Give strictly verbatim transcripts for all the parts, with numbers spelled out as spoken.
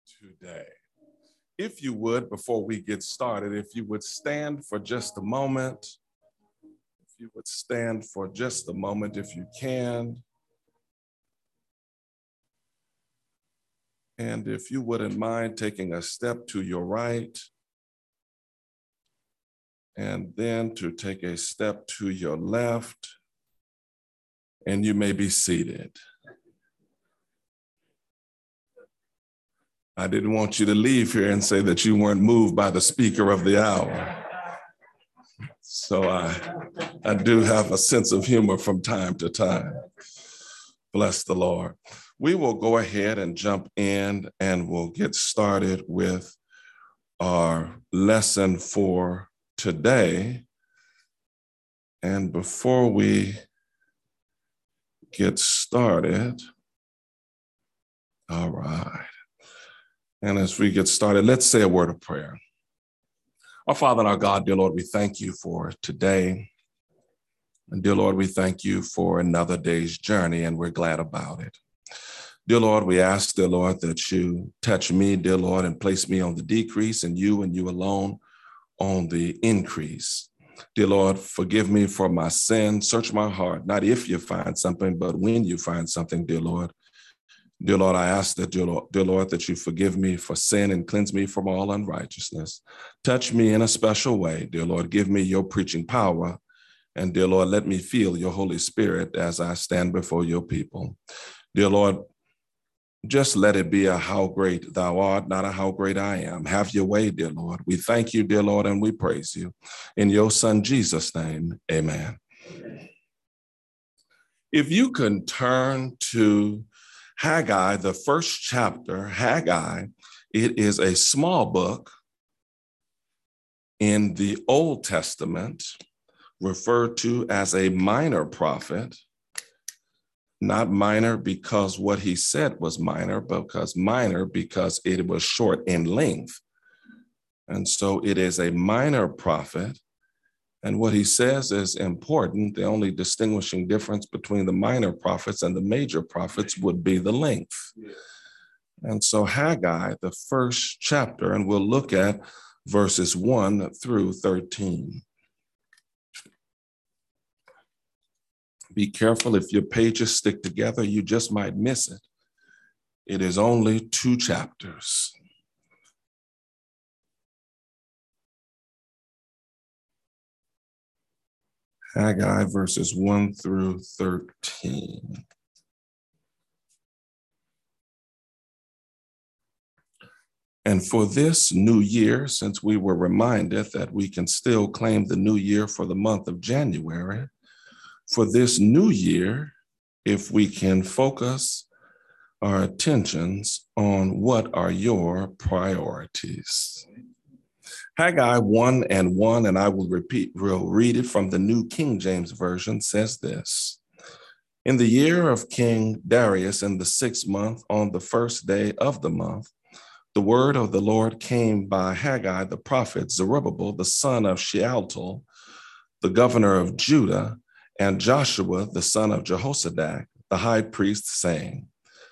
today. If you would, before we get started, if you would stand for just a moment, if you would stand for just a moment, if you can. And if you wouldn't mind taking a step to your right, and then to take a step to your left, and you may be seated. I didn't want you to leave here and say that you weren't moved by the speaker of the hour. So I, I do have a sense of humor from time to time. Bless the Lord. We will go ahead and jump in and we'll get started with our lesson for today. And before we get started, all right. And as we get started, let's say a word of prayer. Our Father and our God, dear Lord, we thank you for today. And dear Lord, we thank you for another day's journey, and we're glad about it. Dear Lord, we ask, dear Lord, that you touch me, dear Lord, and place me on the decrease, and you and you alone on the increase. Dear Lord, forgive me for my sin. Search my heart, not if you find something, but when you find something, dear Lord. Dear Lord, I ask that, dear Lord, dear Lord, that you forgive me for sin and cleanse me from all unrighteousness. Touch me in a special way, dear Lord. Give me your preaching power. And dear Lord, let me feel your Holy Spirit as I stand before your people. Dear Lord, just let it be a how great thou art, not a how great I am. Have your way, dear Lord. We thank you, dear Lord, and we praise you. In your Son, Jesus' name, amen. If you can turn to Haggai, the first chapter, Haggai, it is a small book in the Old Testament, referred to as a minor prophet, not minor because what he said was minor, but because minor because it was short in length. And so it is a minor prophet. And what he says is important. The only distinguishing difference between the minor prophets and the major prophets would be the length. And so Haggai, the first chapter, and we'll look at verses one through thirteen. Be careful if your pages stick together, you just might miss it. It is only two chapters. Haggai verses one through thirteen. And for this new year, since we were reminded that we can still claim the new year for the month of January, for this new year, if we can focus our attentions on what are your priorities. Haggai one and one, and I will repeat, we'll read it from the New King James Version, says this. In the year of King Darius, in the sixth month, on the first day of the month, the word of the Lord came by Haggai the prophet, Zerubbabel, the son of Shealtiel, the governor of Judah, and Joshua, the son of Jehozadak, the high priest, saying,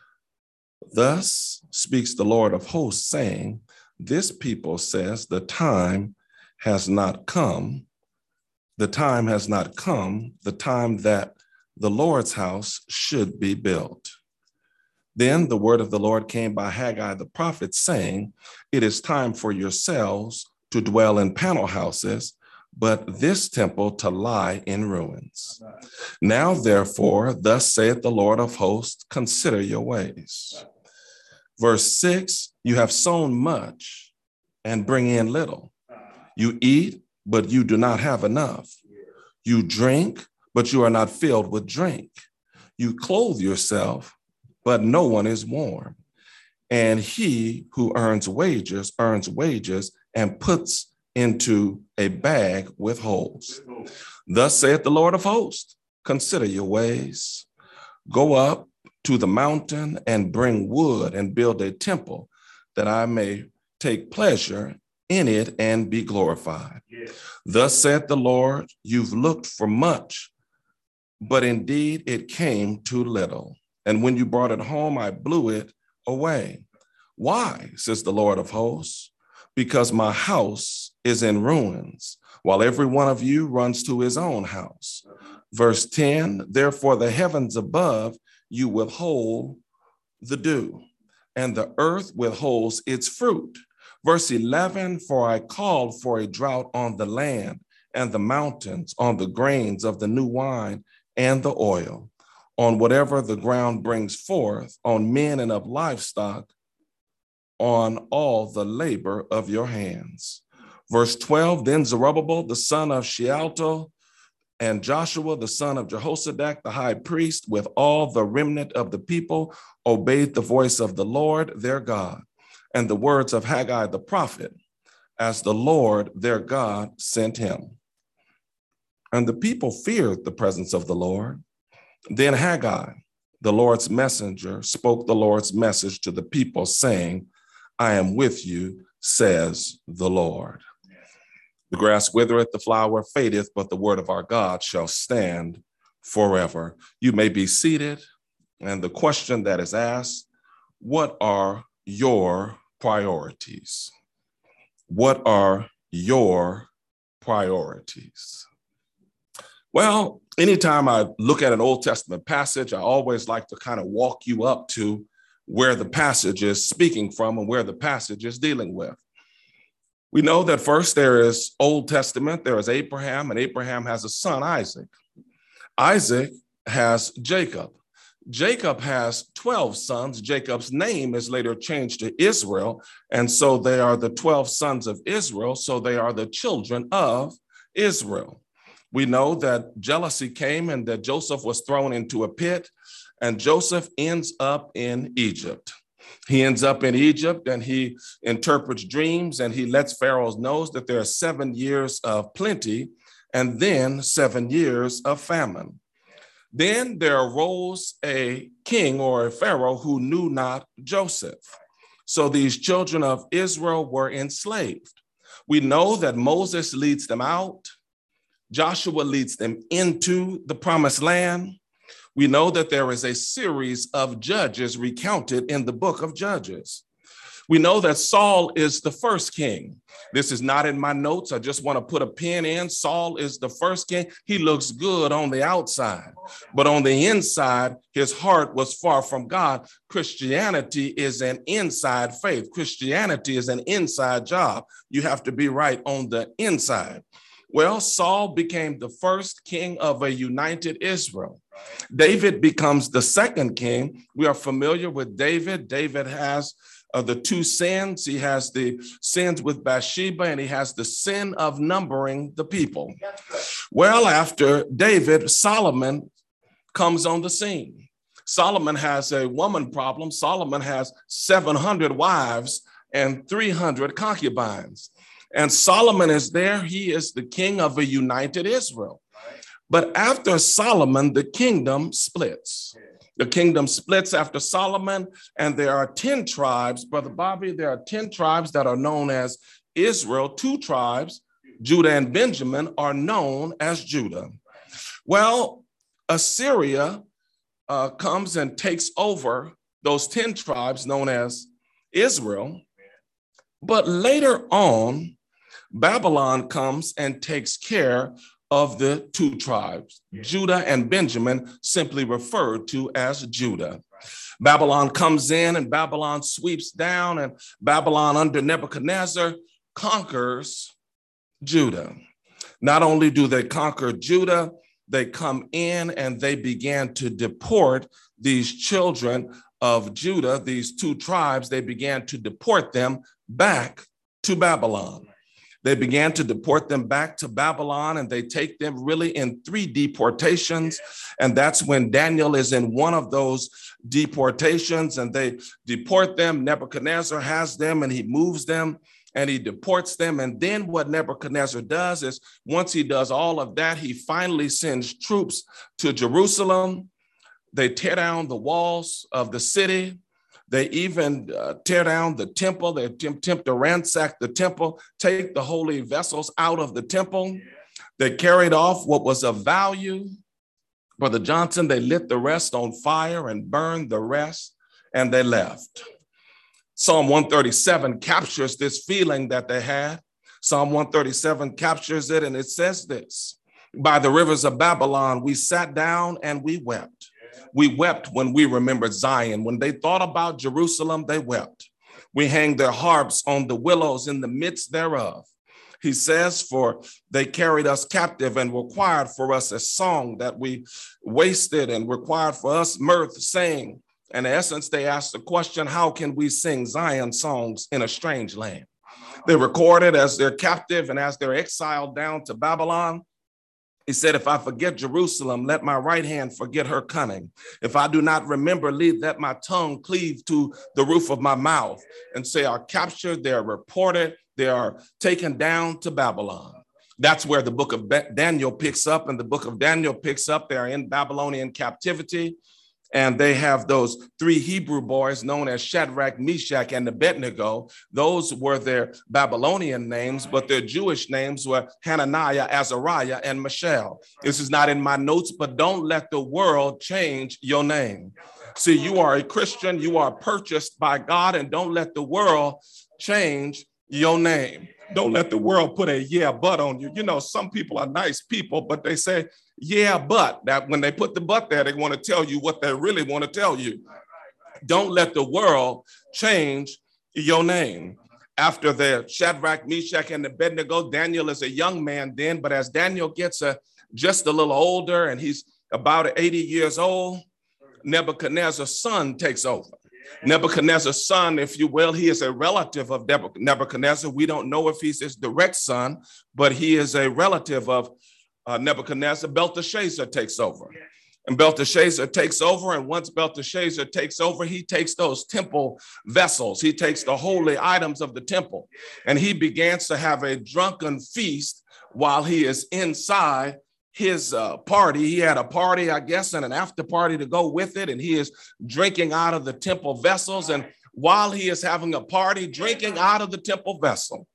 Thus speaks the Lord of hosts, saying, This people says the time has not come, the time has not come, the time that the Lord's house should be built. Then the word of the Lord came by Haggai the prophet, saying, It is time for yourselves to dwell in panel houses, but this temple to lie in ruins. Now, therefore, thus saith the Lord of hosts, consider your ways. Verse six, you have sown much and bring in little. You eat, but you do not have enough. You drink, but you are not filled with drink. You clothe yourself, but no one is warm. And he who earns wages, earns wages and puts into a bag with holes. Thus saith the Lord of hosts, consider your ways. Go up to the mountain and bring wood and build a temple that I may take pleasure in it and be glorified. Yes. Thus saith the Lord, you've looked for much, but indeed it came too little. And when you brought it home, I blew it away. Why, says the Lord of hosts? Because my house is in ruins, while every one of you runs to his own house. Verse ten, therefore the heavens above you withhold the dew, and the earth withholds its fruit. Verse eleven, for I called for a drought on the land and the mountains, on the grains of the new wine and the oil, on whatever the ground brings forth, on men and of livestock, on all the labor of your hands. Verse twelve, then Zerubbabel, the son of Shealtiel, and Joshua, the son of Jehozadak, the high priest, with all the remnant of the people, obeyed the voice of the Lord their God and the words of Haggai the prophet, as the Lord their God sent him. And the people feared the presence of the Lord. Then Haggai, the Lord's messenger, spoke the Lord's message to the people, saying, I am with you, says the Lord. The grass withereth, the flower fadeth, but the word of our God shall stand forever. You may be seated. And the question that is asked, what are your priorities? What are your priorities? Well, anytime I look at an Old Testament passage, I always like to kind of walk you up to where the passage is speaking from and where the passage is dealing with. We know that first there is Old Testament, there is Abraham, and Abraham has a son, Isaac. Isaac has Jacob. Jacob has twelve sons. Jacob's name is later changed to Israel, and so they are the twelve sons of Israel, so they are the children of Israel. We know that jealousy came and that Joseph was thrown into a pit, and Joseph ends up in Egypt. He ends up in Egypt and he interprets dreams and he lets Pharaoh know that there are seven years of plenty and then seven years of famine. Then there arose a king or a Pharaoh who knew not Joseph. So these children of Israel were enslaved. We know that Moses leads them out. Joshua leads them into the promised land. We know that there is a series of judges recounted in the book of Judges. We know that Saul is the first king. This is not in my notes. I just want to put a pin in. Saul is the first king. He looks good on the outside, but on the inside, his heart was far from God. Christianity is an inside faith. Christianity is an inside job. You have to be right on the inside. Well, Saul became the first king of a united Israel. David becomes the second king. We are familiar with David. David has uh, the two sins. He has the sins with Bathsheba, and he has the sin of numbering the people. Well, after David, Solomon comes on the scene. Solomon has a woman problem. Solomon has seven hundred wives and three hundred concubines. And Solomon is there. He is the king of a united Israel. But after Solomon, the kingdom splits. The kingdom splits after Solomon, and there are ten tribes. Brother Bobby, there are ten tribes that are known as Israel. Two tribes, Judah and Benjamin, are known as Judah. Well, Assyria uh, comes and takes over those ten tribes known as Israel. But later on, Babylon comes and takes care of the two tribes, Judah and Benjamin, simply referred to as Judah. Babylon comes in and Babylon sweeps down, and Babylon under Nebuchadnezzar conquers Judah. Not only do they conquer Judah, they come in and they began to deport these children of Judah, these two tribes. They began to deport them back to Babylon. They began to deport them back to Babylon, and they take them really in three deportations. And that's when Daniel is in one of those deportations, and they deport them. Nebuchadnezzar has them, and he moves them, and he deports them. And then what Nebuchadnezzar does is, once he does all of that, he finally sends troops to Jerusalem. They tear down the walls of the city. They even uh, tear down the temple. They attempt, attempt to ransack the temple, take the holy vessels out of the temple. They carried off what was of value. Brother Johnson, they lit the rest on fire and burned the rest, and they left. Psalm one thirty-seven captures this feeling that they had. Psalm one thirty-seven captures it, and it says this: by the rivers of Babylon, we sat down and we wept. We wept when we remembered Zion. When they thought about Jerusalem, they wept. We hang their harps on the willows in the midst thereof. He says, for they carried us captive and required for us a song that we wasted and required for us mirth, saying. In essence, they asked the question, how can we sing Zion songs in a strange land? They recorded as they're captive and as they're exiled down to Babylon. He said, if I forget Jerusalem, let my right hand forget her cunning. If I do not remember, leave, let my tongue cleave to the roof of my mouth. And say, are captured, they're reported, they are taken down to Babylon. That's where the book of Daniel picks up, and the book of Daniel picks up. They're in Babylonian captivity. And they have those three Hebrew boys known as Shadrach, Meshach, and Abednego. Those were their Babylonian names, but their Jewish names were Hananiah, Azariah, and Mishael. This is not in my notes, but don't let the world change your name. See, you are a Christian, you are purchased by God, and don't let the world change your name. Don't let the world put a yeah, but on you. You know, some people are nice people, but they say, yeah, but that when they put the but there, they want to tell you what they really want to tell you. Don't let the world change your name. After the Shadrach, Meshach, and Abednego, Daniel is a young man then, but as Daniel gets a, just a little older and he's about eighty years old, Nebuchadnezzar's son takes over. Nebuchadnezzar's son, if you will, he is a relative of Nebuchadnezzar. We don't know if he's his direct son, but he is a relative of uh, Nebuchadnezzar. Belteshazzar takes over. And Belteshazzar takes over, and once Belteshazzar takes over, he takes those temple vessels. He takes the holy items of the temple, and he begins to have a drunken feast while he is inside his uh, party. He had a party, I guess, and an after party to go with it, and he is drinking out of the temple vessels. And while he is having a party, drinking out of the temple vessel,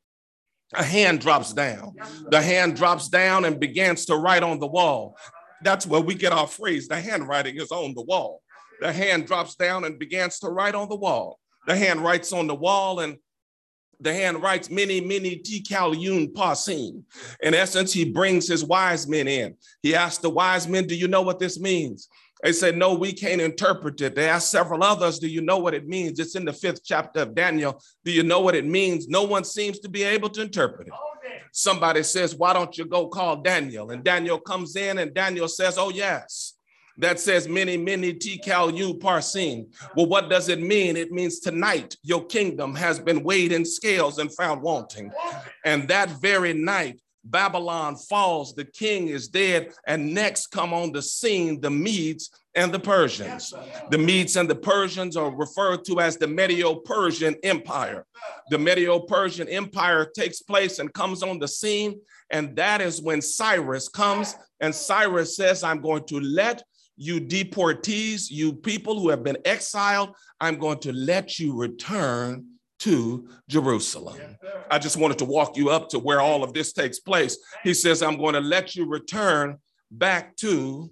a hand drops down. The hand drops down and begins to write on the wall. That's where we get our phrase, the handwriting is on the wall. The hand drops down and begins to write on the wall. The hand writes on the wall, and the hand writes many, many tikal yun parsim. In essence, he brings his wise men in. He asked the wise men, do you know what this means? They said, no, we can't interpret it. They asked several others, do you know what it means? It's in the fifth chapter of Daniel. Do you know what it means? No one seems to be able to interpret it. Somebody says, why don't you go call Daniel? And Daniel comes in, and Daniel says, oh, yes. That says many, many tikal yu parsim. Well, what does it mean? It means tonight your kingdom has been weighed in scales and found wanting. And that very night, Babylon falls, the king is dead, and next come on the scene the Medes and the Persians. The Medes and the Persians are referred to as the Medo-Persian Empire. The Medo-Persian Empire takes place and comes on the scene, and that is when Cyrus comes, and Cyrus says, I'm going to let you deportees, you people who have been exiled, I'm going to let you return to Jerusalem. I just wanted to walk you up to where all of this takes place. He says, I'm going to let you return back to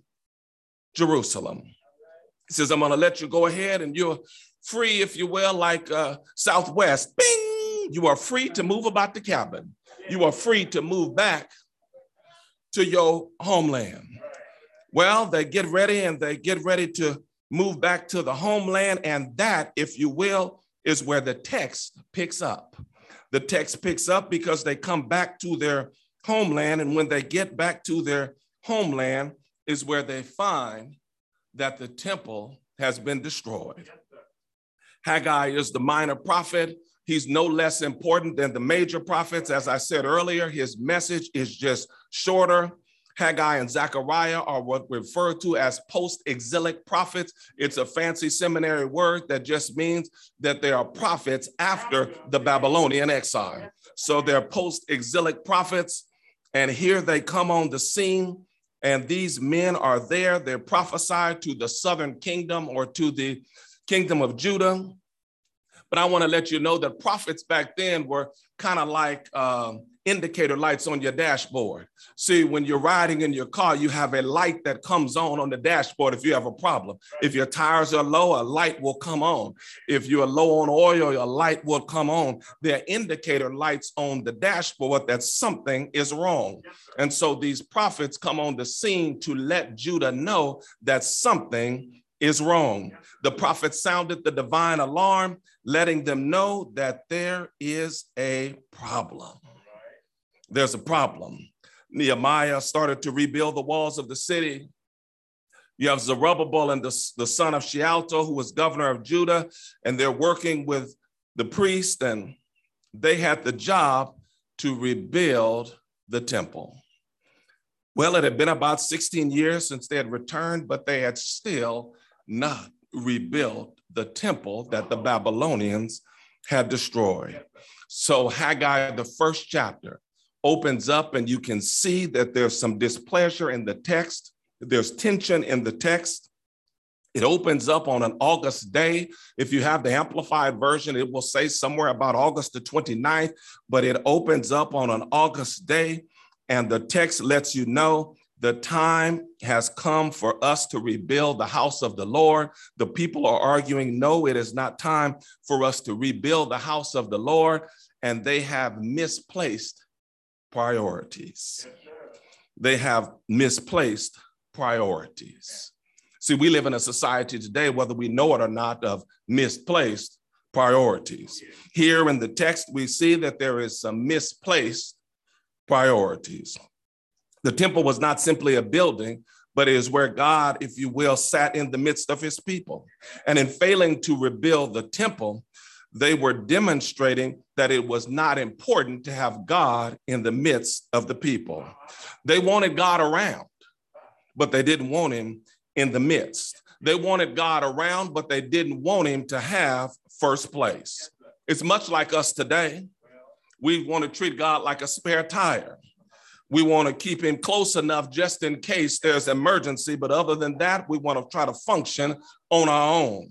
Jerusalem. He says, I'm going to let you go ahead, and you're free, if you will, like uh, Southwest. Bing! You are free to move about the cabin. You are free to move back to your homeland. Well, they get ready and they get ready to move back to the homeland. And that, if you will, is where the text picks up. The text picks up because they come back to their homeland. And when they get back to their homeland is where they find that the temple has been destroyed. Haggai is the minor prophet. He's no less important than the major prophets. As I said earlier, his message is just shorter. Haggai and Zechariah are what we refer to as post-exilic prophets. It's a fancy seminary word that just means that they are prophets after the Babylonian exile. So they're post-exilic prophets, and here they come on the scene, and these men are there. They're prophesied to the southern kingdom or to the kingdom of Judah. But I want to let you know that prophets back then were kind of like um, indicator lights on your dashboard. See, when you're riding in your car, you have a light that comes on on the dashboard if you have a problem. If your tires are low, a light will come on. If you're low on oil, a light will come on. There are indicator lights on the dashboard that something is wrong. And so these prophets come on the scene to let Judah know that something is wrong. The prophet sounded the divine alarm, letting them know that there is a problem. There's a problem. Nehemiah started to rebuild the walls of the city. You have Zerubbabel and the, the son of Shealtiel, who was governor of Judah, and they're working with the priest, and they had the job to rebuild the temple. Well, it had been about sixteen years since they had returned, but they had still not rebuilt the temple that the Babylonians had destroyed. So Haggai, the first chapter, opens up, and you can see that there's some displeasure in the text. There's tension in the text. It opens up on an August day. If you have the amplified version, it will say somewhere about August the twenty-ninth, but it opens up on an August day, and the text lets you know the time has come for us to rebuild the house of the Lord. The people are arguing, no, it is not time for us to rebuild the house of the Lord, and they have misplaced priorities. They have misplaced priorities. See, we live in a society today, whether we know it or not, of misplaced priorities. Here in the text, we see that there is some misplaced priorities. The temple was not simply a building, but it is where God, if you will, sat in the midst of his people. And in failing to rebuild the temple, they were demonstrating that it was not important to have God in the midst of the people. They wanted God around, but they didn't want him in the midst. They wanted God around, but they didn't want him to have first place. It's much like us today. We want to treat God like a spare tire. We want to keep him close enough just in case there's emergency, but other than that, we want to try to function on our own.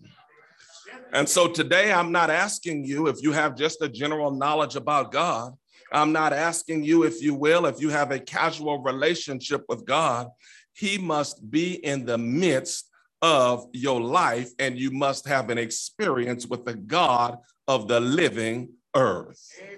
And so today, I'm not asking you if you have just a general knowledge about God. I'm not asking you, if you will, if you have a casual relationship with God. He must be in the midst of your life, and you must have an experience with the God of the living earth. Amen.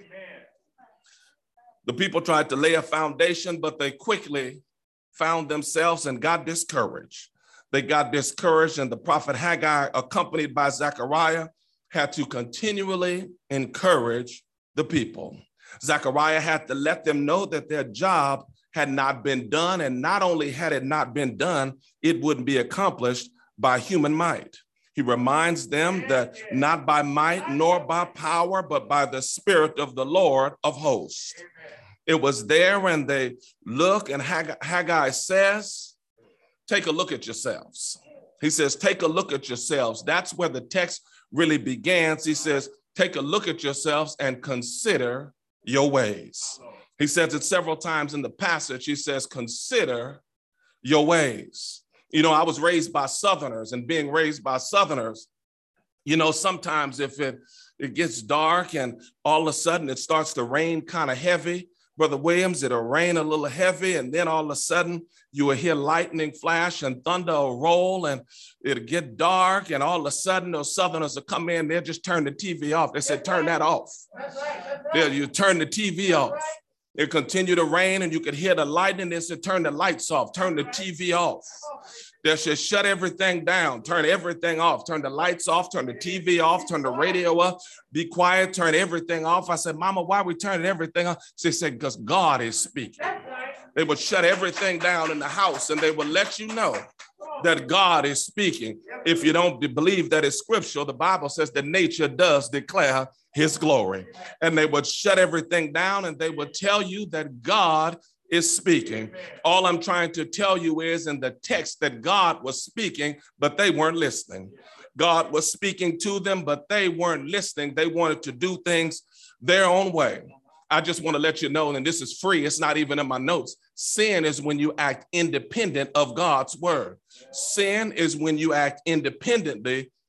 The people tried to lay a foundation, but they quickly found themselves and got discouraged. They got discouraged, and the prophet Haggai, accompanied by Zechariah, had to continually encourage the people. Zechariah had to let them know that their job had not been done, and not only had it not been done, it wouldn't be accomplished by human might. He reminds them that not by might nor by power, but by the Spirit of the Lord of hosts. It was there when they look, and Haggai, Haggai says, take a look at yourselves. He says, take a look at yourselves. That's where the text really begins. He says, take a look at yourselves and consider your ways. He says it several times in the passage. He says, consider your ways. You know, I was raised by Southerners, and being raised by Southerners, you know, sometimes if it, it gets dark and all of a sudden it starts to rain kind of heavy, Brother Williams, it'll rain a little heavy, and then all of a sudden you will hear lightning flash and thunder will roll, and it'll get dark, and all of a sudden those Southerners will come in, they'll just turn the T V off. They said, turn that off. They'll, you turn the T V off. It continued to rain, and you could hear the lightning. They said, turn the lights off, turn the T V off. They should shut everything down, turn everything off, turn the lights off, turn the T V off, turn the radio up, be quiet, turn everything off. I said, Mama, why are we turning everything off? She said, because God is speaking. They would shut everything down in the house, and they would let you know that God is speaking. If you don't believe that it's scriptural, the Bible says that nature does declare his glory. And they would shut everything down, and they would tell you that God is speaking. All I'm trying to tell you is in the text that God was speaking, but they weren't listening. God was speaking to them, but they weren't listening. They wanted to do things their own way. I just want to let you know, and this is free, it's not even in my notes. Sin is when you act independent of God's word. Sin is when you act independently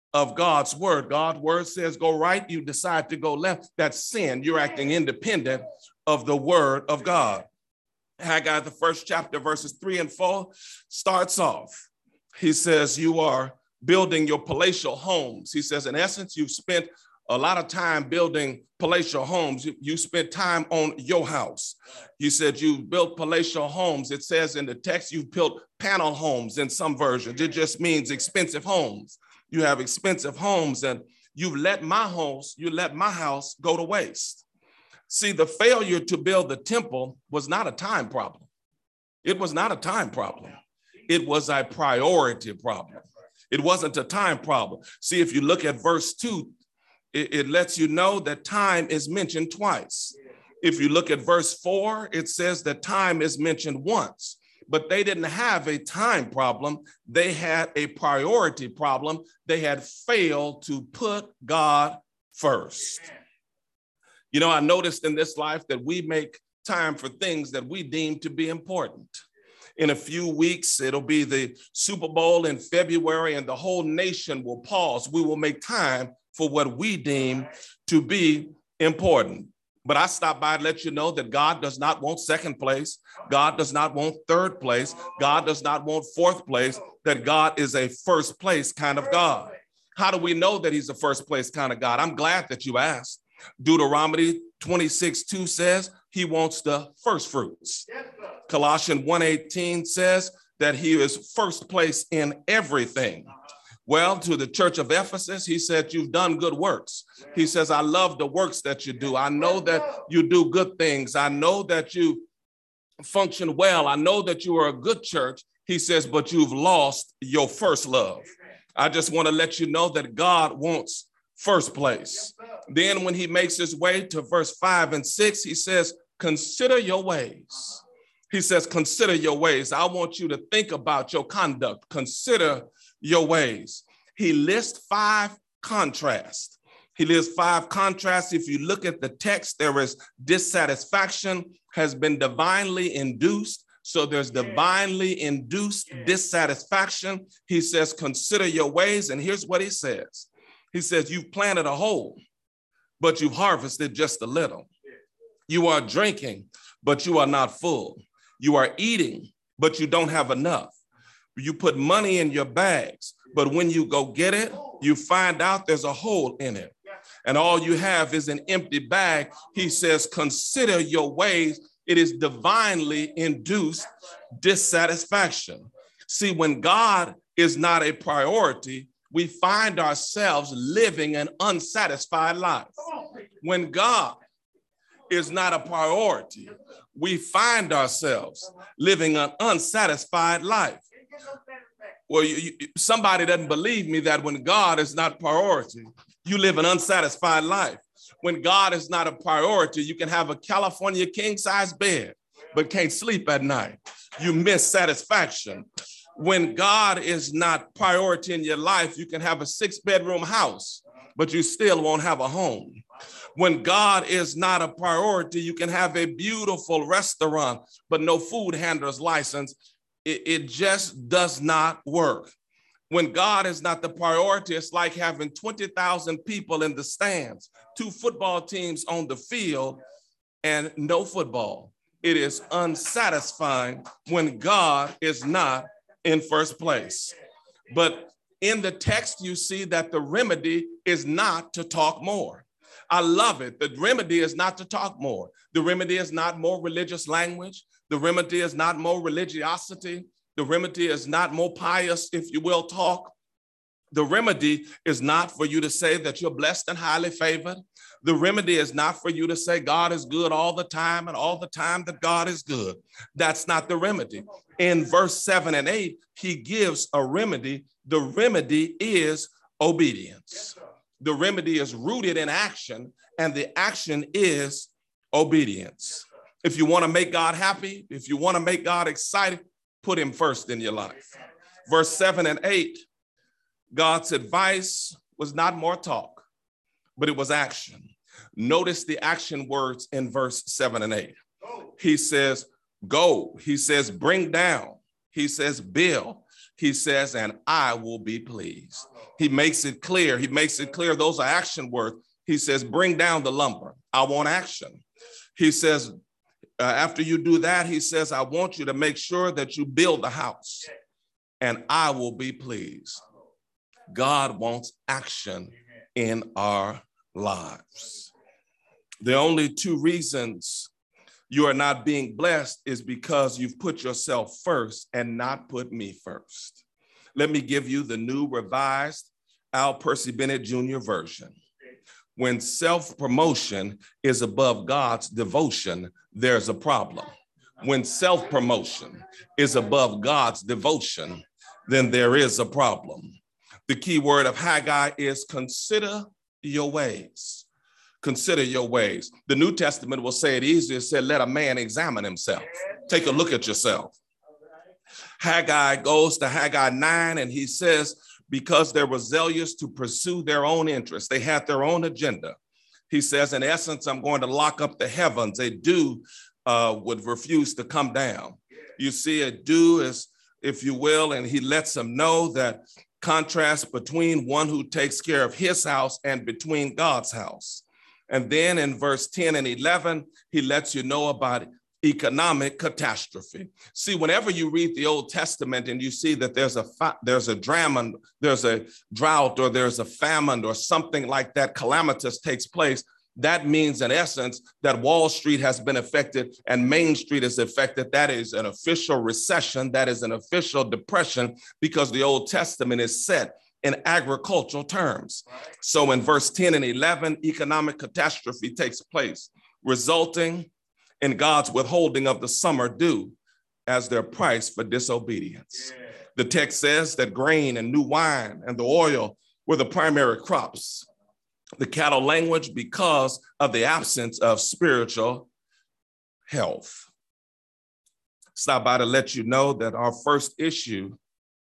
of God's word. God's word says go right, you decide to go left. That's sin. You're acting independent of the word of God. Haggai, the first chapter, verses three and four, starts off. He says, you are building your palatial homes. He says, in essence, you've spent a lot of time building palatial homes. You, you spent time on your house. You said you built palatial homes. It says in the text, you've built panel homes in some versions. It just means expensive homes. You have expensive homes, and you've let my house, you let my house go to waste. See, the failure to build the temple was not a time problem. It was not a time problem. It was a priority problem. It wasn't a time problem. See, if you look at verse two, it, it lets you know that time is mentioned twice. If you look at verse four, it says that time is mentioned once. But they didn't have a time problem. They had a priority problem. They had failed to put God first. You know, I noticed in this life that we make time for things that we deem to be important. In a few weeks, it'll be the Super Bowl in February, and the whole nation will pause. We will make time for what we deem to be important. But I stop by to let you know that God does not want second place. God does not want third place. God does not want fourth place, that God is a first place kind of God. How do we know that he's a first place kind of God? I'm glad that you asked. Deuteronomy twenty-six two says he wants the first fruits. Colossians one eighteen says that he is first place in everything. Well, to the church of Ephesus, he said, you've done good works. He says, I love the works that you do. I know that you do good things. I know that you function well. I know that you are a good church. He says, but you've lost your first love. I just want to let you know that God wants first place. Then when he makes his way to verse five and six, he says, consider your ways. He says, consider your ways. I want you to think about your conduct. Consider your ways. He lists five contrasts. He lists five contrasts. If you look at the text, there is dissatisfaction has been divinely induced. So there's divinely induced dissatisfaction. He says, consider your ways. And here's what he says. He says, you've planted a hole, but you've harvested just a little. You are drinking, but you are not full. You are eating, but you don't have enough. You put money in your bags, but when you go get it, you find out there's a hole in it. And all you have is an empty bag. He says, consider your ways. It is divinely induced dissatisfaction. See, when God is not a priority, we find ourselves living an unsatisfied life. When God is not a priority, we find ourselves living an unsatisfied life. Well, you, you, somebody doesn't believe me that when God is not priority, you live an unsatisfied life. When God is not a priority, you can have a California king-size bed, but can't sleep at night. You miss satisfaction. When God is not priority in your life, you can have a six-bedroom house, but you still won't have a home. When God is not a priority, you can have a beautiful restaurant, but no food handler's license. It, it just does not work. When God is not the priority, it's like having twenty thousand people in the stands, two football teams on the field, and no football. It is unsatisfying when God is not in first place. But in the text, you see that the remedy is not to talk more. I love it. The remedy is not to talk more. The remedy is not more religious language. The remedy is not more religiosity. The remedy is not more pious, if you will, talk. The remedy is not for you to say that you're blessed and highly favored. The remedy is not for you to say God is good all the time and all the time that God is good. That's not the remedy. In verse seven and eight, he gives a remedy. The remedy is obedience. The remedy is rooted in action, and the action is obedience. If you want to make God happy, if you want to make God excited, put him first in your life. Verse seven and eight, God's advice was not more talk, but it was action. Notice the action words in verse seven and eight. He says, go. He says, bring down. He says, build. He says, and I will be pleased. He makes it clear. He makes it clear. Those are action words. He says, bring down the lumber. I want action. He says, uh, after you do that, he says, I want you to make sure that you build the house and I will be pleased. God wants action in our lives. The only two reasons you are not being blessed is because you've put yourself first and not put me first. Let me give you the new revised Al Percy Bennett Junior version. When self-promotion is above God's devotion, there's a problem. When self-promotion is above God's devotion, then there is a problem. The key word of Haggai is consider your ways. Consider your ways. The New Testament will say it easier. It said, let a man examine himself. Take a look at yourself. Haggai goes to Haggai nine and he says, because they were zealous to pursue their own interests, they had their own agenda. He says, in essence, I'm going to lock up the heavens. A dew uh, would refuse to come down. You see, a dew is, if you will, and he lets them know that contrast between one who takes care of his house and between God's house. And then in verse ten and eleven, he lets you know about economic catastrophe. See, whenever you read the Old Testament and you see that there's a fa- there's a drama, there's a drought, or there's a famine, or something like that calamitous takes place, that means in essence that Wall Street has been affected and Main Street is affected. That is an official recession. That is an official depression, because the Old Testament is set in agricultural terms. So in verse ten and eleven, economic catastrophe takes place, resulting in God's withholding of the summer dew as their price for disobedience. Yeah. The text says that grain and new wine and the oil were the primary crops. The cattle language because of the absence of spiritual health. Stop by to let you know that our first issue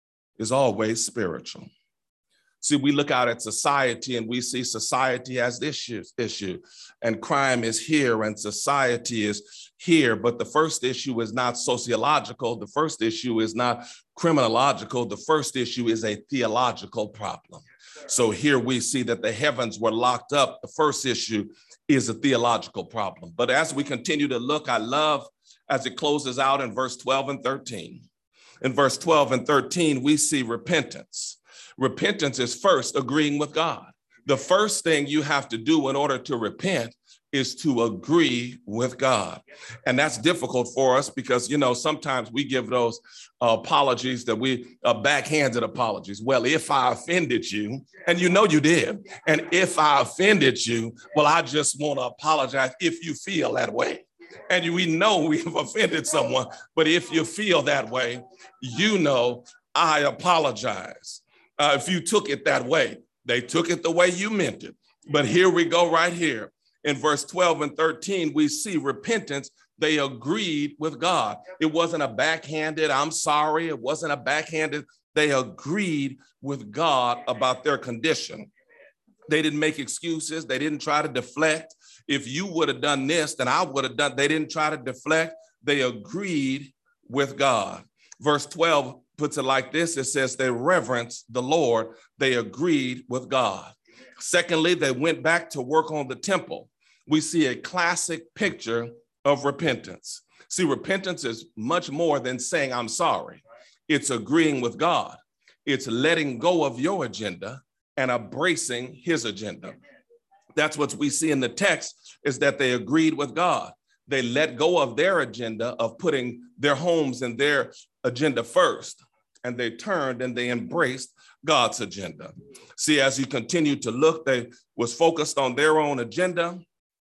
is always spiritual. See, we look out at society and we see society has issues, issue, and crime is here and society is here. But the first issue is not sociological. The first issue is not criminological. The first issue is a theological problem. So here we see that the heavens were locked up. The first issue is a theological problem. But as we continue to look, I love as it closes out in verse twelve and thirteen. In verse twelve and thirteen, we see repentance. Repentance is first agreeing with God. The first thing you have to do in order to repent is to agree with God. And that's difficult for us because, you know, sometimes we give those uh, apologies that we uh, backhanded apologies. Well, if I offended you, and you know you did, and if I offended you, well, I just want to apologize if you feel that way. And we know we've offended someone, but if you feel that way, you know, I apologize. Uh, if you took it that way, they took it the way you meant it. But here we go right here. In verse twelve and thirteen, we see repentance. They agreed with God. It wasn't a backhanded, I'm sorry. It wasn't a backhanded. They agreed with God about their condition. They didn't make excuses. They didn't try to deflect. If you would have done this, then I would have done. They didn't try to deflect. They agreed with God. Verse twelve puts it like this. It says they reverenced the Lord. They agreed with God. Secondly, they went back to work on the temple. We see a classic picture of repentance. See, repentance is much more than saying, I'm sorry. It's agreeing with God. It's letting go of your agenda and embracing his agenda. That's what we see in the text, is that they agreed with God. They let go of their agenda of putting their homes and their agenda first, and they turned and they embraced God's agenda. See, as you continue to look, they was focused on their own agenda,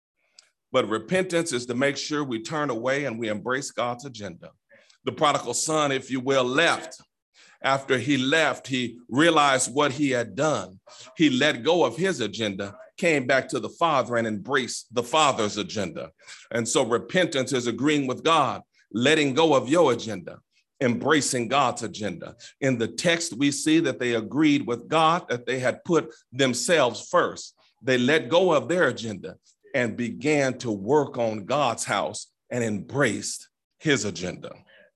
but repentance is to make sure we turn away and we embrace God's agenda. The prodigal son, if you will, left. After he left, he realized what he had done. He let go of his agenda, came back to the Father and embraced the Father's agenda. And so repentance is agreeing with God, letting go of your agenda, embracing God's agenda. In the text, we see that they agreed with God, that they had put themselves first. They let go of their agenda and began to work on God's house and embraced his agenda.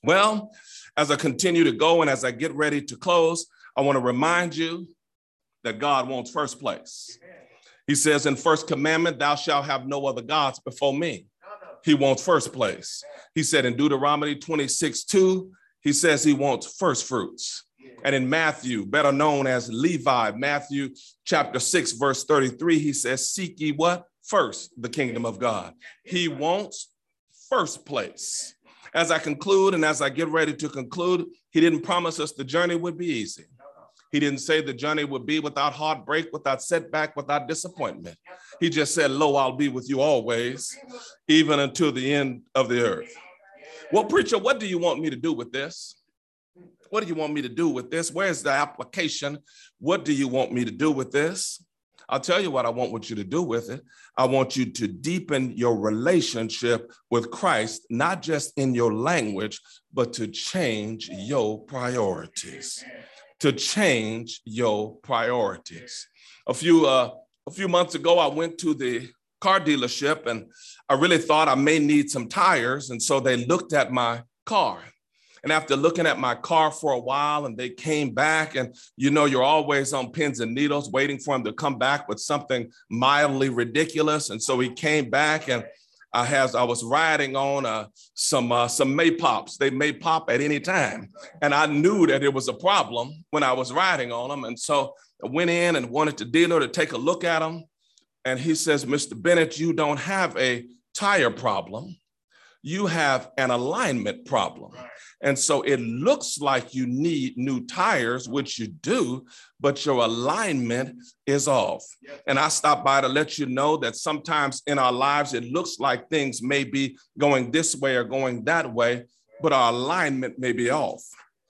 Well, as I continue to go and as I get ready to close, I want to remind you that God wants first place. He says in First Commandment, thou shalt have no other gods before me. He wants first place. He said in Deuteronomy twenty-six two, he says he wants first fruits. And in Matthew, better known as Levi, Matthew chapter six, verse thirty-three, he says, seek ye what? First, the kingdom of God. He wants first place. As I conclude and as I get ready to conclude, he didn't promise us the journey would be easy. He didn't say the journey would be without heartbreak, without setback, without disappointment. He just said, lo, I'll be with you always, even until the end of the earth. Well, preacher, what do you want me to do with this? What do you want me to do with this? Where's the application? What do you want me to do with this? I'll tell you what I want you to do with it. I want you to deepen your relationship with Christ, not just in your language, but to change your priorities. To change your priorities. A few uh, a few months ago, I went to the car dealership and I really thought I may need some tires. And so they looked at my car. And after looking at my car for a while and they came back and, you know, you're always on pins and needles waiting for him to come back with something mildly ridiculous. And so he came back and I has I was riding on uh, some uh, some Maypops. They may pop at any time. And I knew that it was a problem when I was riding on them. And so I went in and wanted the dealer to take a look at them. And he says, Mister Bennett, you don't have a tire problem. You have an alignment problem. And so it looks like you need new tires, which you do, but your alignment is off. And I stopped by to let you know that sometimes in our lives, it looks like things may be going this way or going that way, but our alignment may be off.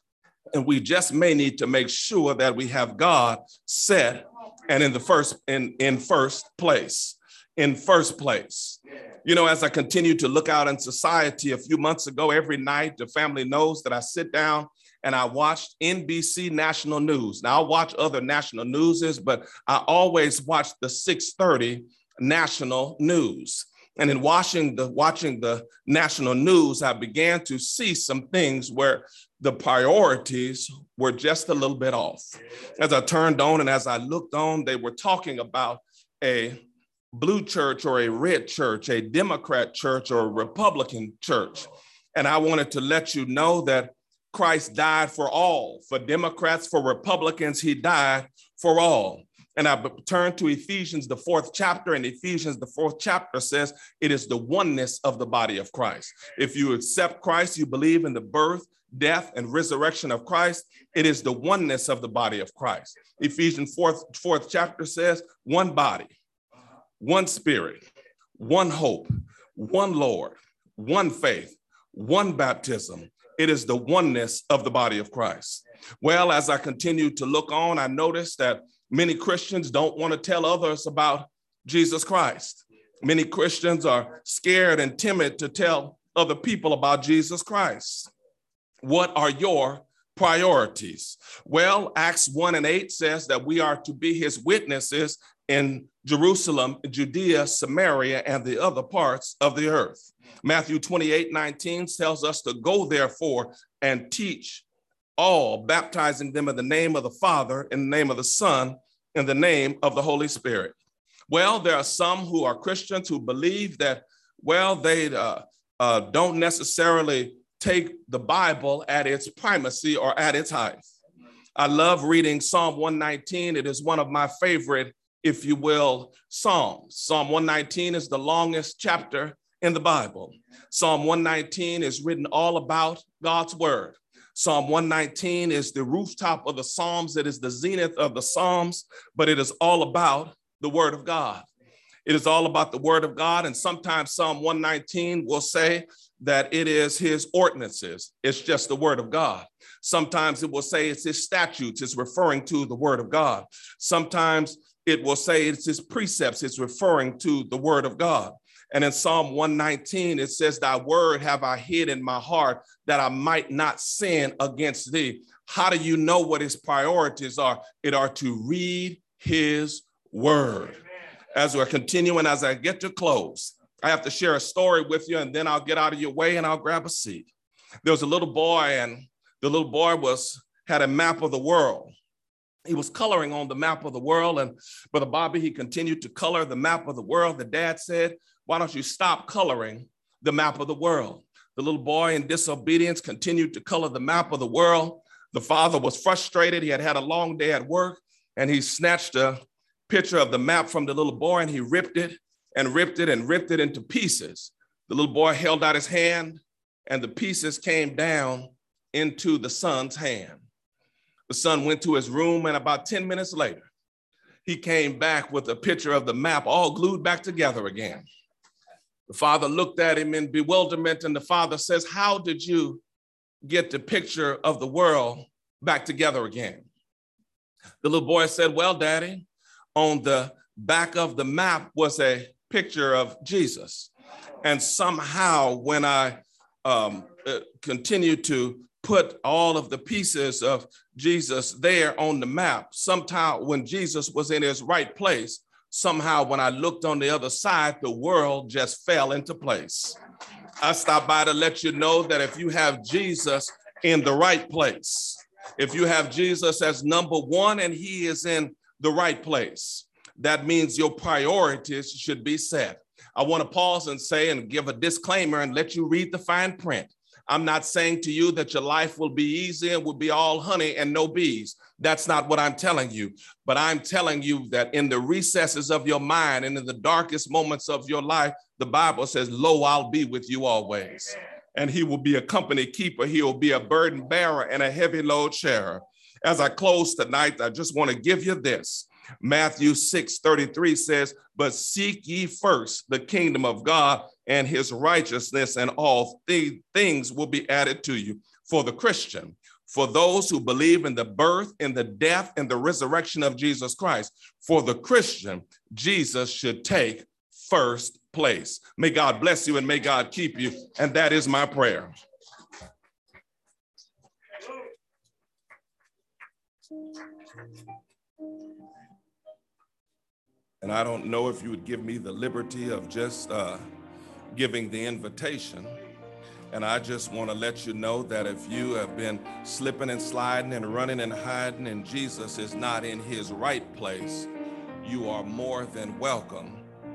And we just may need to make sure that we have God set and in the first, in, in first place, in first place. You know, as I continue to look out in society, a few months ago, every night, the family knows that I sit down and I watched N B C National News. Now, I watch other national newses, but I always watch the six thirty national news. And in watching the, watching the national news, I began to see some things where the priorities were just a little bit off. As I turned on and as I looked on, they were talking about a blue church or a red church, a Democrat church or a Republican church. And I wanted to let you know that Christ died for all, for Democrats, for Republicans, he died for all. And I turned to Ephesians, the fourth chapter, and Ephesians, the fourth chapter says it is the oneness of the body of Christ. If you accept Christ, you believe in the birth, death, and resurrection of Christ, it is the oneness of the body of Christ. Ephesians fourth, fourth chapter says one body, one spirit, one hope, one Lord, one faith, one baptism. It is the oneness of the body of Christ. Well, as I continue to look on, I noticed that many Christians don't want to tell others about Jesus Christ. Many Christians are scared and timid to tell other people about Jesus Christ. What are your priorities? Well, Acts one and eight says that we are to be his witnesses in Jerusalem, Judea, Samaria, and the other parts of the earth. Matthew twenty-eight nineteen tells us to go therefore and teach all, baptizing them in the name of the Father, in the name of the Son, in the name of the Holy Spirit. Well, there are some who are Christians who believe that, well, they uh, uh, don't necessarily take the Bible at its primacy or at its height. I love reading Psalm one nineteen. It is one of my favorite, if you will, Psalms. Psalm one nineteen is the longest chapter in the Bible. Psalm one nineteen is written all about God's word. Psalm one nineteen is the rooftop of the Psalms. It is the zenith of the Psalms, but it is all about the word of God. It is all about the word of God. And sometimes Psalm one nineteen will say that it is his ordinances. It's just the word of God. Sometimes it will say it's his statutes. It's referring to the word of God. Sometimes it will say it's his precepts. It's referring to the word of God. And in Psalm one nineteen, it says, thy word have I hid in my heart that I might not sin against thee. How do you know what his priorities are? It are to read his word. As we're continuing, as I get to close, I have to share a story with you and then I'll get out of your way and I'll grab a seat. There was a little boy, and the little boy was had a map of the world. He was coloring on the map of the world, and Brother Bobby, he continued to color the map of the world. The dad said, why don't you stop coloring the map of the world? The little boy, in disobedience, continued to color the map of the world. The father was frustrated. He had had a long day at work, and he snatched a picture of the map from the little boy, and he ripped it and ripped it and ripped it into pieces. The little boy held out his hand, and the pieces came down into the son's hand. The son went to his room, and about ten minutes later, he came back with a picture of the map all glued back together again. The father looked at him in bewilderment, and the father says, how did you get the picture of the world back together again? The little boy said, well, Daddy, on the back of the map was a picture of Jesus. And somehow when I um, uh, continued to put all of the pieces of Jesus there on the map, somehow when Jesus was in his right place, somehow when I looked on the other side, the world just fell into place. I stopped by to let you know that if you have Jesus in the right place, if you have Jesus as number one and he is in the right place, that means your priorities should be set. I want to pause and say and give a disclaimer and let you read the fine print. I'm not saying to you that your life will be easy and will be all honey and no bees. That's not what I'm telling you. But I'm telling you that in the recesses of your mind and in the darkest moments of your life, the Bible says, lo, I'll be with you always. And he will be a company keeper. He will be a burden bearer and a heavy load sharer. As I close tonight, I just want to give you this. Matthew six thirty-three says, but seek ye first the kingdom of God and his righteousness, and all th- things will be added to you. For the Christian, for those who believe in the birth, in the death, and the resurrection of Jesus Christ, for the Christian, Jesus should take first place. May God bless you and may God keep you. And that is my prayer. And I don't know if you would give me the liberty of just uh, giving the invitation. And I just want to let you know that if you have been slipping and sliding and running and hiding and Jesus is not in his right place, you are more than welcome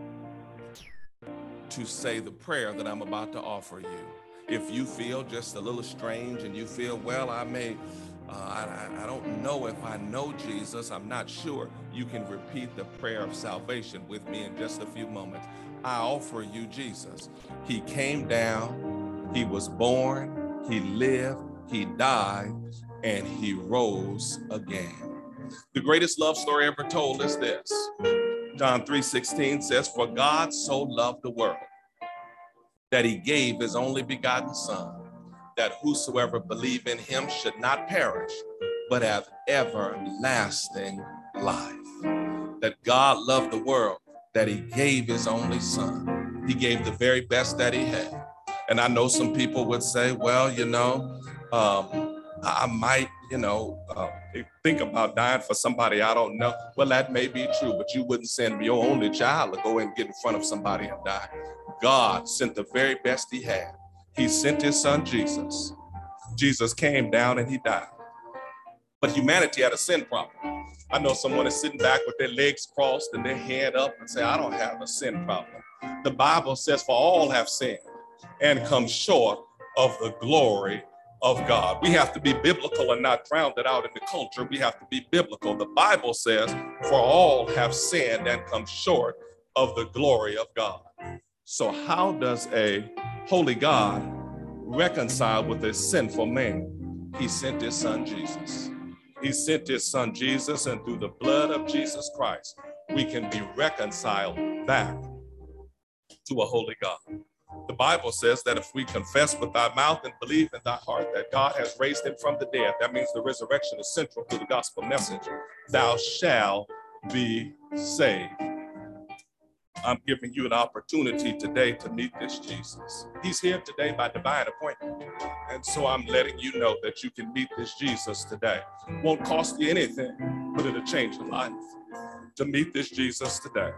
to say the prayer that I'm about to offer you. If you feel just a little strange and you feel, well, I may, uh, I, I don't know if I know Jesus, I'm not sure, you can repeat the prayer of salvation with me in just a few moments. I offer you Jesus. He came down, he was born, he lived, he died, and he rose again. The greatest love story ever told is this. John three sixteen says, for God so loved the world that he gave his only begotten son, that whosoever believe in him should not perish, but have everlasting life. That God loved the world, that he gave his only son. He gave the very best that he had. And I know some people would say, well, you know, um, I might, you know, uh, think about dying for somebody I don't know. Well, that may be true, but you wouldn't send your only child to go and get in front of somebody and die. God sent the very best he had. He sent his son, Jesus. Jesus came down and he died. But humanity had a sin problem. I know someone is sitting back with their legs crossed and their head up and say, I don't have a sin problem. The Bible says, for all have sinned and come short of the glory of God. We have to be biblical and not drowned out in the culture. We have to be biblical. The Bible says, for all have sinned and come short of the glory of God. So how does a holy God reconcile with a sinful man? He sent his son, Jesus. He sent his son, Jesus, and through the blood of Jesus Christ, we can be reconciled back to a holy God. The Bible says that if we confess with our mouth and believe in thy heart that God has raised him from the dead, that means the resurrection is central to the gospel message, thou shalt be saved. I'm giving you an opportunity today to meet this Jesus. He's here today by divine appointment. And so I'm letting you know that you can meet this Jesus today. Won't cost you anything, but it'll change your life to meet this Jesus today.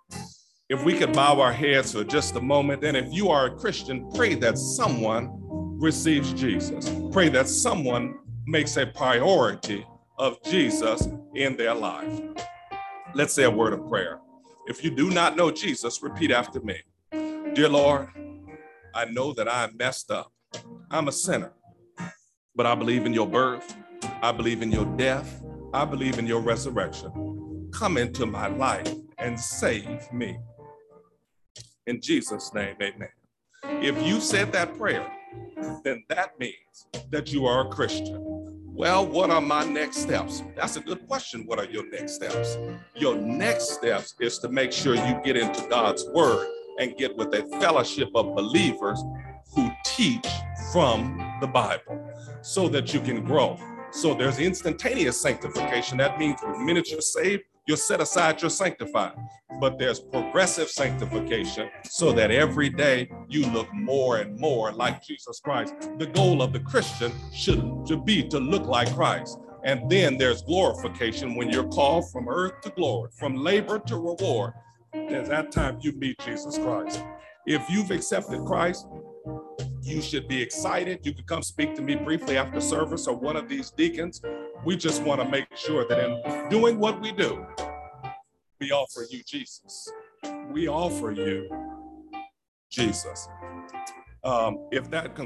If we could bow our heads for just a moment, and if you are a Christian, pray that someone receives Jesus. Pray that someone makes a priority of Jesus in their life. Let's say a word of prayer. If you do not know Jesus, repeat after me. Dear Lord, I know that I messed up. I'm a sinner, but I believe in your birth. I believe in your death. I believe in your resurrection. Come into my life and save me. In Jesus' name, amen. If you said that prayer, then that means that you are a Christian. Well, what are my next steps? That's a good question. What are your next steps? Your next steps is to make sure you get into God's word and get with a fellowship of believers who teach from the Bible so that you can grow. So there's instantaneous sanctification. That means the minute you're saved, you're set aside, you're sanctified. But there's progressive sanctification so that every day you look more and more like Jesus Christ. The goal of the Christian should, should be to look like Christ. And then there's glorification when you're called from earth to glory, from labor to reward. There's that time you meet Jesus Christ. If you've accepted Christ, you should be excited. You can come speak to me briefly after service or one of these deacons. We just want to make sure that in doing what we do, we offer you Jesus. We offer you Jesus. Um, if that